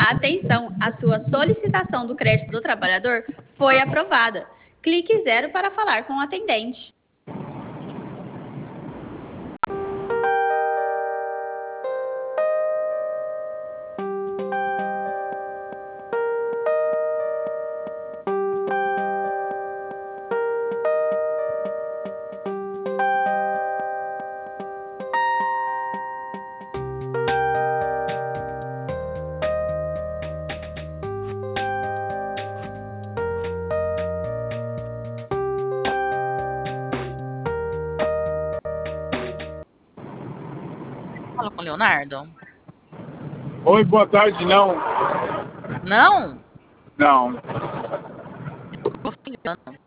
Atenção, a sua solicitação do crédito do trabalhador foi aprovada. Clique 0 para falar com o atendente. Fala com o Leonardo. Oi, boa tarde, não. Não? Não. Tô ligando.